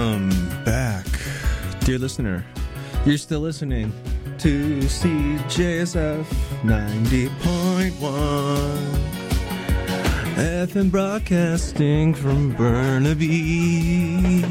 Welcome back, dear listener. You're still listening to CJSF 90.1 FM, broadcasting from Burnaby,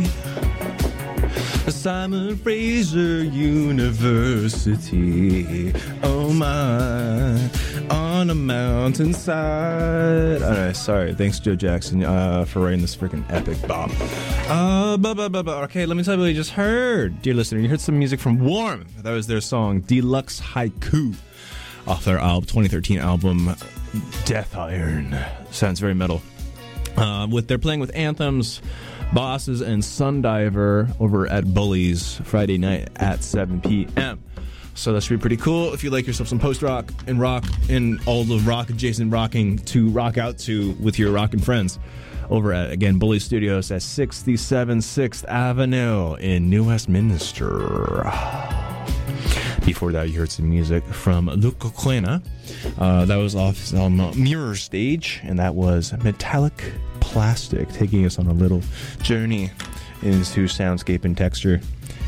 Simon Fraser University. Oh my, on a mountainside. Alright, sorry. Thanks, Joe Jackson, for writing this freaking epic bop. Okay, let me tell you what you just heard, dear listener. You heard some music from Warm. That was their song Deluxe Haiku off their 2013 album Death Iron. Sounds very metal. They're playing with Anthems, Bosses, and Sundiver over at Bullies Friday night at 7 p.m. So that should be pretty cool if you like yourself some post-rock and rock and all the rock-adjacent rocking to rock out to with your rockin' friends over at, again, Bully Studios at 67 6th Avenue in New Westminster. Before that, you heard some music from Luca Quena. That was off Mirror Stage, and that was Metallic Plastic, taking us on a little journey into soundscape and texture.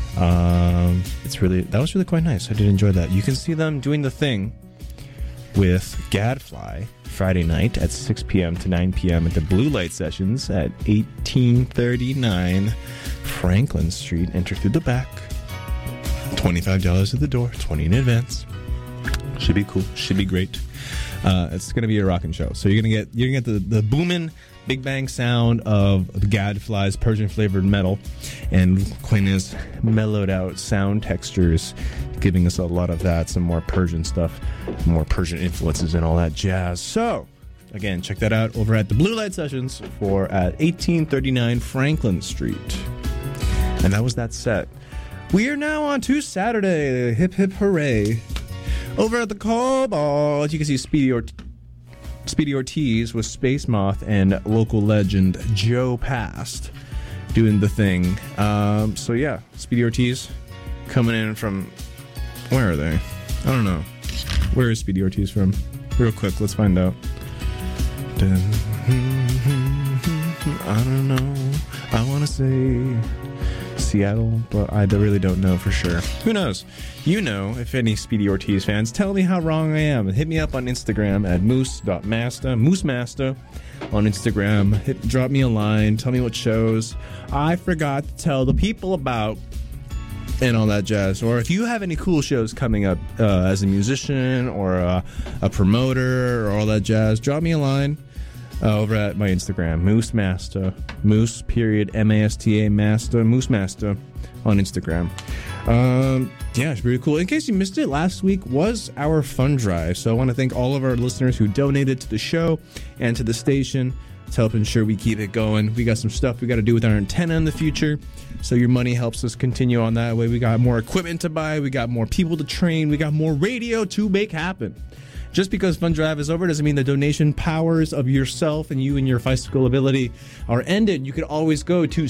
That was really quite nice. I did enjoy that. You can see them doing the thing with Gadfly Friday night at 6 p.m. to 9 p.m. at the Blue Light Sessions at 1839 Franklin Street. Enter through the back. $25 at the door, $20 in advance. Should be cool. Should be great. It's gonna be a rockin' show. So you're gonna get the booming Big Bang sound of the Gadfly's Persian flavored metal, and Quena's mellowed out sound textures, giving us a lot of that, some more Persian stuff, more Persian influences and all that jazz. So again, check that out over at the Blue Light Sessions at 1839 Franklin Street. And that was that set. We are now on to Saturday. Hip hip hooray. Over at the Cobalt, you can see Speedy Ortiz with Space Moth and local legend Joe Past doing the thing. So yeah, Speedy Ortiz coming in from, where are they? I don't know. Where is Speedy Ortiz from? Real quick, let's find out. I don't know. I want to say Seattle, but I really don't know for sure. Who knows? You know, if any Speedy Ortiz fans, tell me how wrong I am. Hit me up on Instagram at moosemaster on Instagram. Drop me a line. Tell me what shows I forgot to tell the people about and all that jazz. Or if you have any cool shows coming up as a musician or a promoter or all that jazz, drop me a line. Over at my Instagram, Moosemaster, Moose _Masta, Master, Moosemaster on Instagram. Yeah, it's pretty cool. In case you missed it, last week was our fund drive. So I want to thank all of our listeners who donated to the show and to the station to help ensure we keep it going. We got some stuff we got to do with our antenna in the future, so your money helps us continue on that way. We got more equipment to buy, we got more people to train, we got more radio to make happen. Just because Fund Drive is over doesn't mean the donation powers of yourself and you and your fiscal ability are ended. You can always go to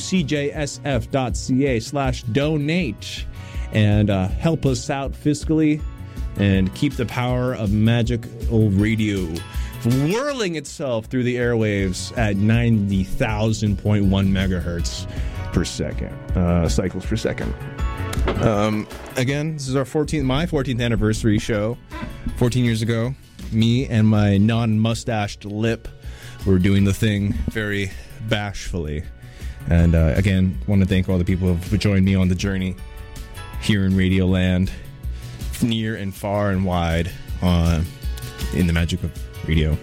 cjsf.ca/donate and help us out fiscally and keep the power of magical radio whirling itself through the airwaves at 90,000.1 megahertz per second, cycles per second. Again, this is my 14th anniversary show. 14 years ago, me and my non-mustached lip were doing the thing very bashfully. And again, want to thank all the people who have joined me on the journey here in Radio Land, near and far and wide, in the magic of radio.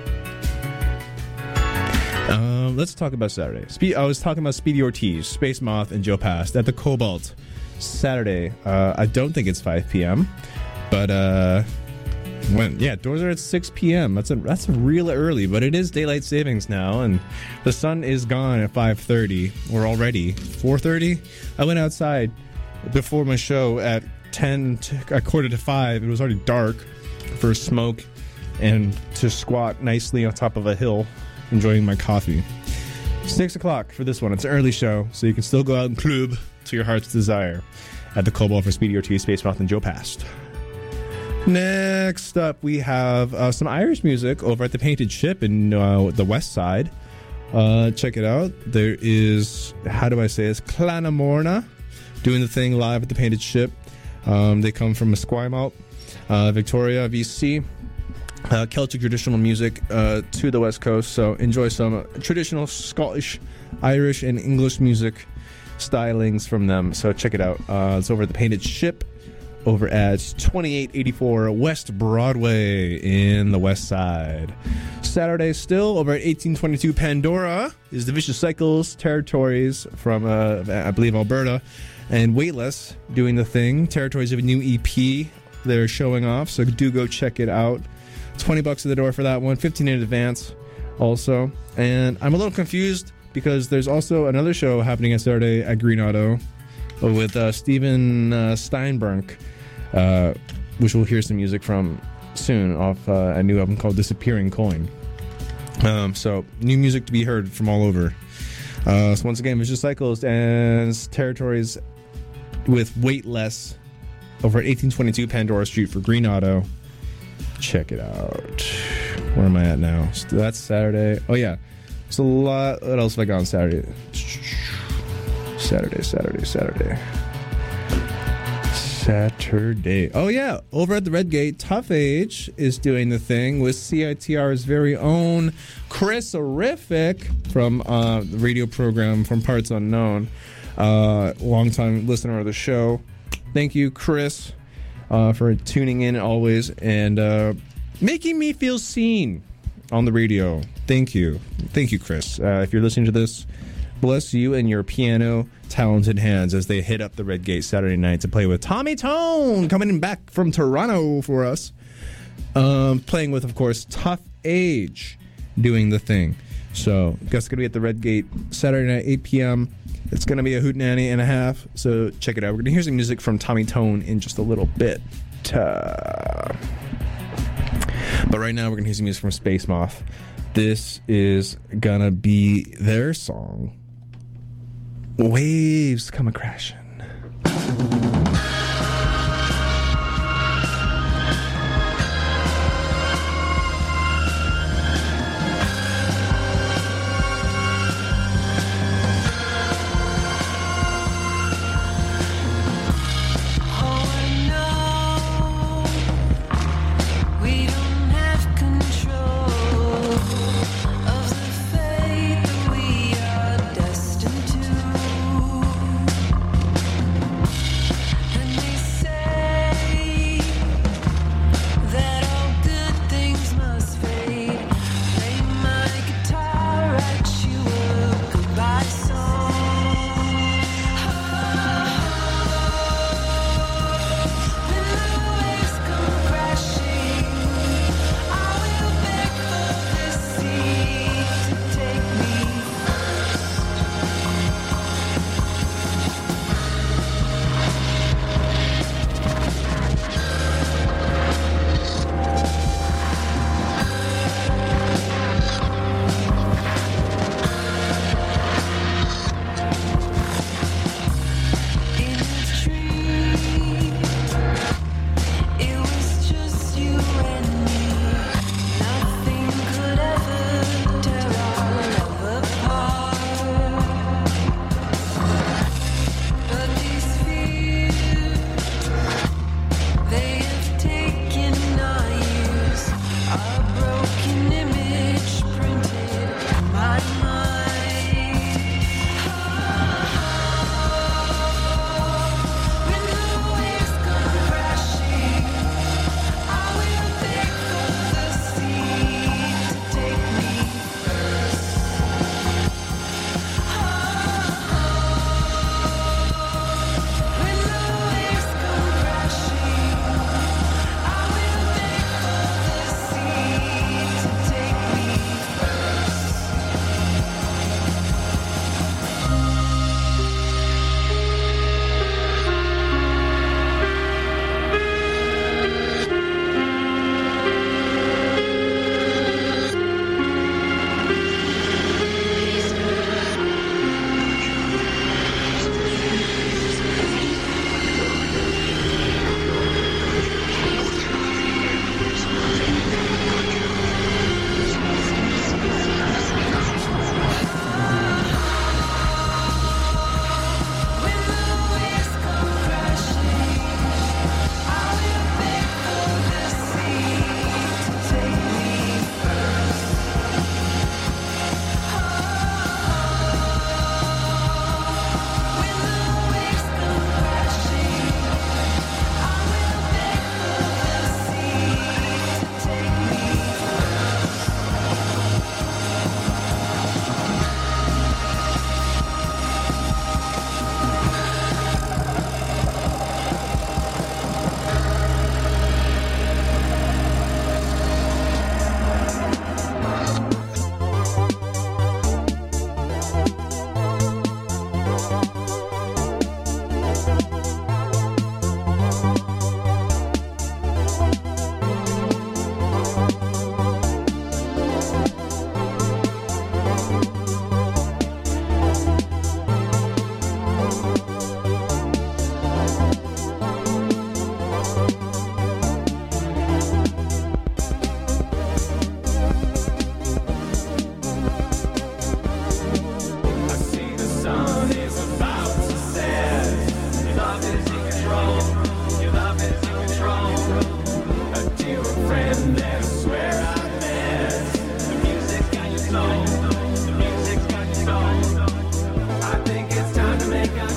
Let's talk about Saturday. I was talking about Speedy Ortiz, Space Moth, and Joe Past at the Cobalt Saturday. I don't think it's 5 p.m., but doors are at 6 p.m. That's real early, but it is daylight savings now, and the sun is gone at 5:30. Or already 4:30. I went outside before my show at 5:45. It was already dark for a smoke and to squat nicely on top of a hill, enjoying my coffee. 6 o'clock for this one. It's an early show, so you can still go out and club to your heart's desire at the Cobalt for Speedy Ortiz, Space Moth, and Joe Past. Next up, we have some Irish music over at the Painted Ship in the West Side. Check it out. There is, how do I say this? Clanamorna doing the thing live at the Painted Ship. They come from Esquimalt, Victoria, BC. Celtic traditional music to the West Coast. So enjoy some traditional Scottish, Irish, and English music stylings from them. So check it out. It's over at the Painted Ship over at 2884 West Broadway in the West Side. Saturday still over at 1822 Pandora is the Vicious Cycles Territories from I believe Alberta, and Weightless doing the thing. Territories of a new EP they're showing off, so do go check it out. $20 at the door for that one, 15 in advance also. And I'm a little confused because there's also another show happening on Saturday at Green Auto with Steven Steinbrink, which we'll hear some music from soon off a new album called Disappearing Coin. So new music to be heard from all over. So once again, Vicious Cycles and Territories with Weightless over at 1822 Pandora Street for Green Auto. Check it out. Where am I at now? So that's Saturday. Oh yeah, it's a lot. What else have I got on Saturday? Saturday. Oh yeah, over at the Red Gate, Tough Age is doing the thing with CITR's very own Chris Horrific from the radio program from Parts Unknown. Longtime listener of the show. Thank you, Chris, for tuning in always and making me feel seen on the radio. Thank you, Chris. If you're listening to this, bless you and your piano talented hands as they hit up the Red Gate Saturday night to play with Tommy Tone coming back from Toronto for us. Playing with, of course, Tough Age doing the thing. So, guess it's going to be at the Red Gate Saturday night, 8 p.m. It's going to be a hootenanny and a half, so check it out. We're going to hear some music from Tommy Tone in just a little bit. But right now, we're going to hear some music from Space Moth. This is going to be their song, Waves Come A-Crashin'. Destined to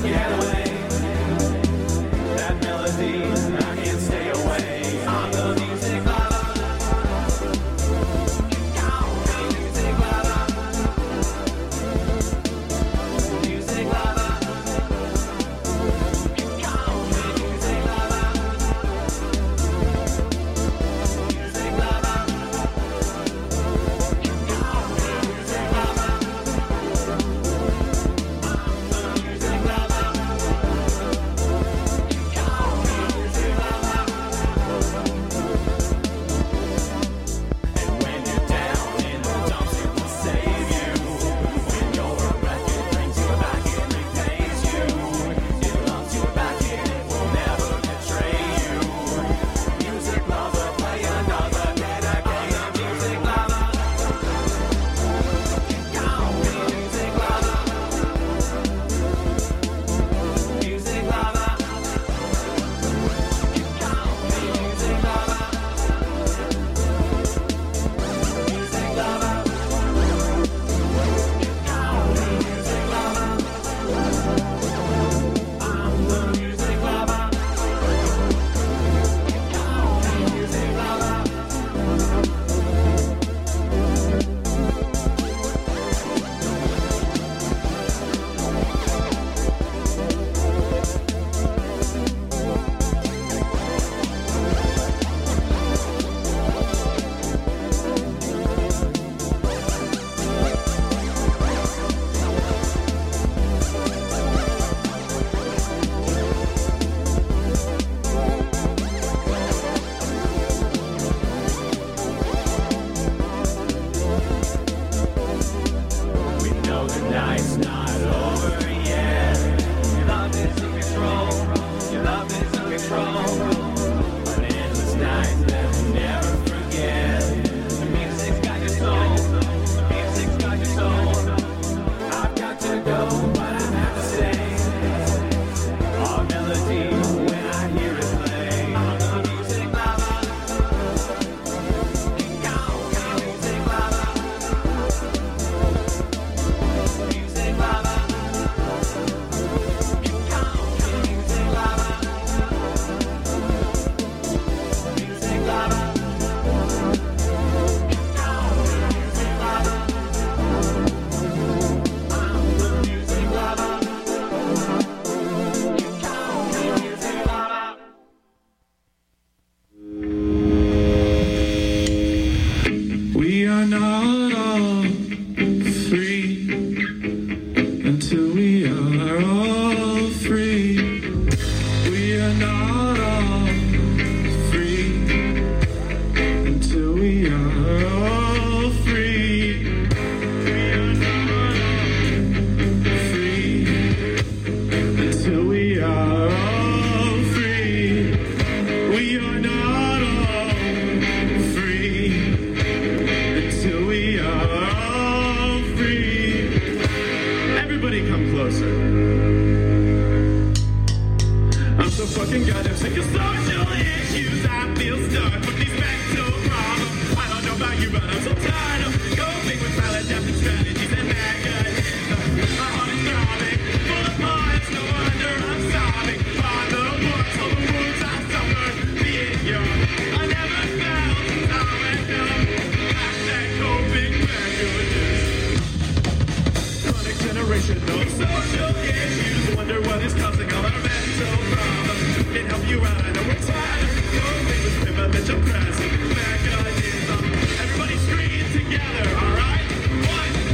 Everybody scream together, alright? 1,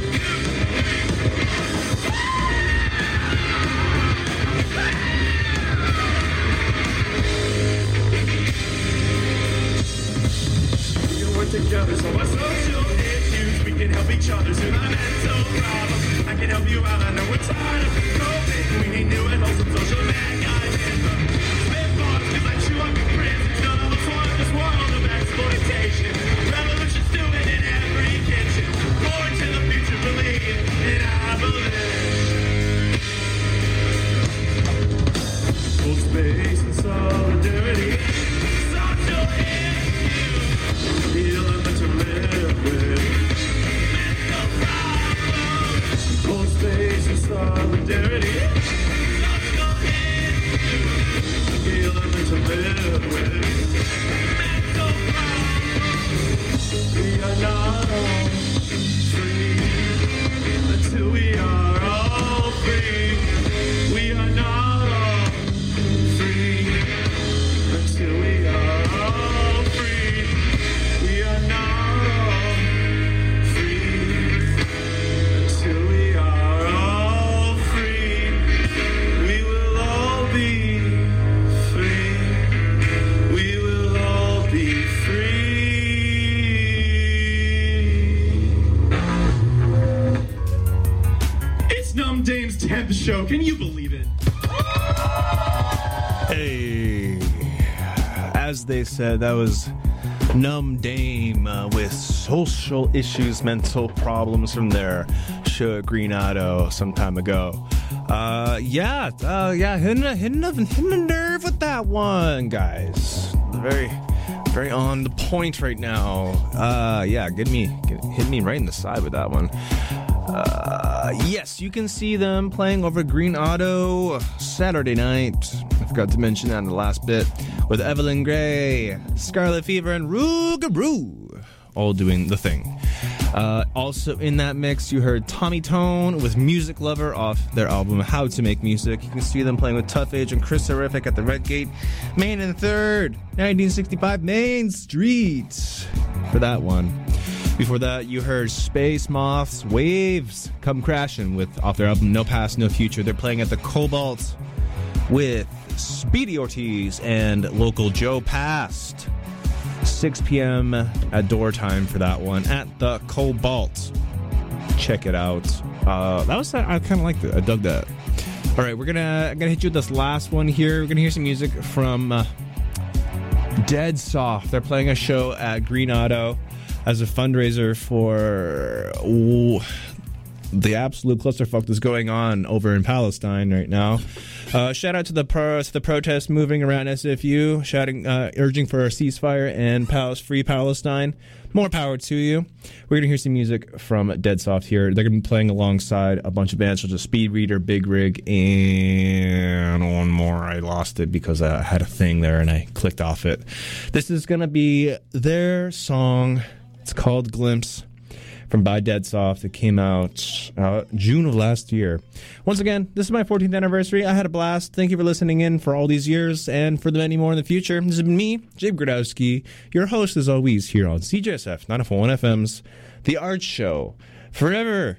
show. Can you believe it? Hey, as they said, that was Numb Dame with social issues, mental problems from their show Greenado some time ago. Hitting a nerve with that one, guys. Very on the point right now. Hit me right in the side with that one. Yes, you can see them playing over Green Auto Saturday night. I forgot to mention that in the last bit. With Evelyn Gray, Scarlet Fever, and Rougarou all doing the thing. Also in that mix, you heard Tommy Tone with Music Lover off their album How to Make Music. You can see them playing with Tough Age and Chris Horrific at the Red Gate, Main and 3rd, 1965 Main Street for that one. Before that, you heard Space Moths Waves Come Crashing with off their album No Past, No Future. They're playing at the Cobalt with Speedy Ortiz and local Joe Past. 6 p.m. at door time for that one at the Cobalt. Check it out. I kind of liked it. I dug that. All right, I'm gonna hit you with this last one here. We're gonna hear some music from Dead Soft. They're playing a show at Green Auto as a fundraiser for the absolute clusterfuck that's going on over in Palestine right now. Shout out to the protests moving around SFU, urging for a ceasefire and free Palestine. More power to you. We're going to hear some music from Dead Soft here. They're going to be playing alongside a bunch of bands such as Speed Reader, Big Rig, and one more. I lost it because I had a thing there and I clicked off it. This is going to be their song. It's called Glimpse from By Dead Soft. It came out June of last year. Once again, this is my 14th anniversary. I had a blast. Thank you for listening in for all these years and for the many more in the future. This has been me, Jabe Gradowski, your host as always here on CJSF 941 FM's The Art Show. Forever.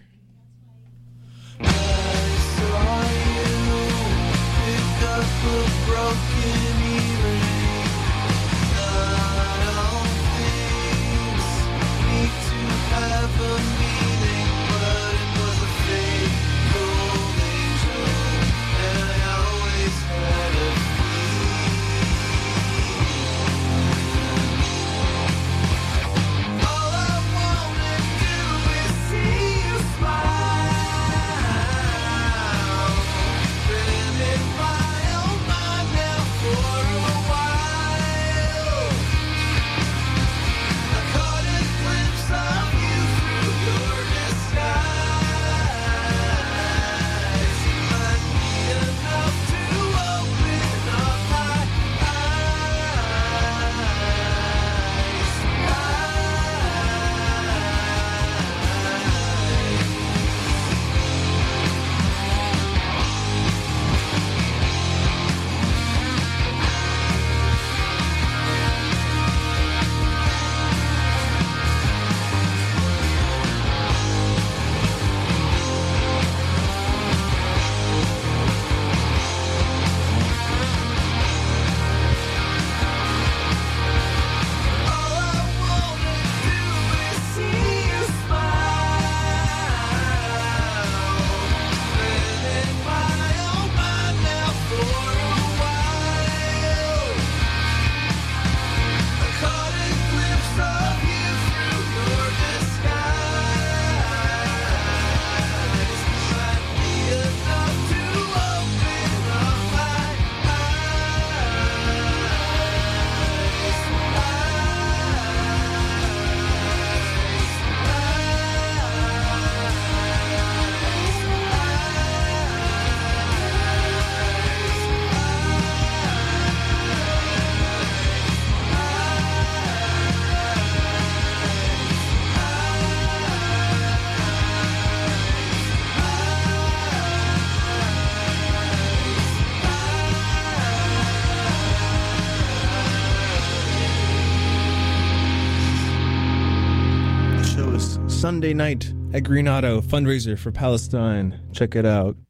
Sunday night at Green Auto, fundraiser for Palestine. Check it out.